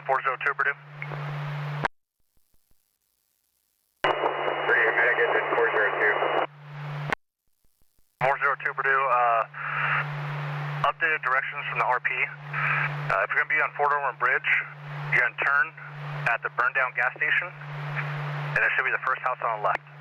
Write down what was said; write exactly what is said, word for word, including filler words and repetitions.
four zero two Purdue. three, Medic, it's four zero two. four zero two Purdue, uh, updated directions from the R P. Uh, if you're going to be on Fort Irwin Bridge, you're going to turn at the burned down gas station, and it should be the first house on the left.